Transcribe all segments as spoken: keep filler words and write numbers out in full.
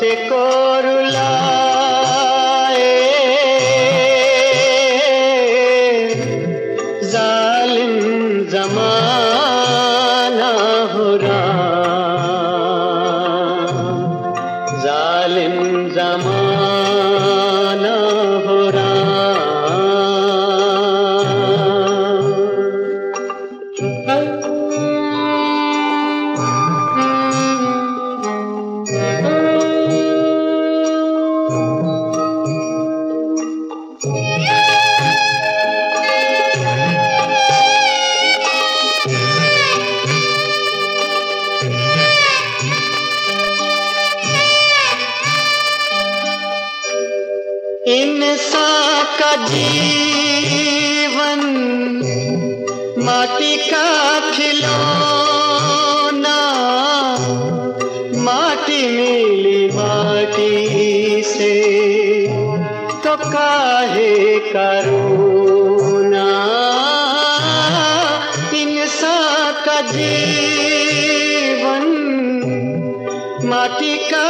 रोते को रुलाए, जालिम ज़माना हो राम, जालिम ज़माना हो राम। इंसान का जीवन माटी का खिलौना, माटी मिली माटी से तो काहे करोना। इंसान का जीवन माटी का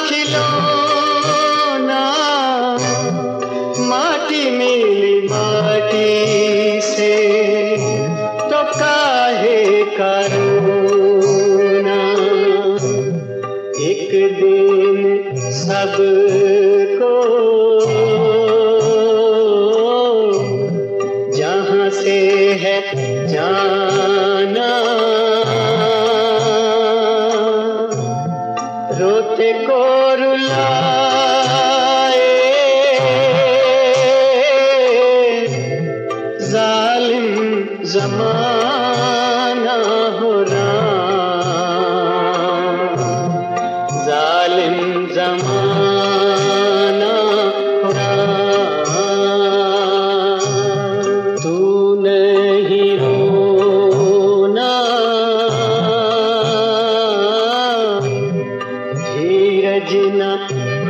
खिलौना, माटी मिली माटी से तो काहे करोना। एक दिन सबको जहाँ से है जाना, रोते को रुलाए, जालिम ज़माना हो राम, जालिम ज़माना हो राम। तू नहीं रोना, धीरज न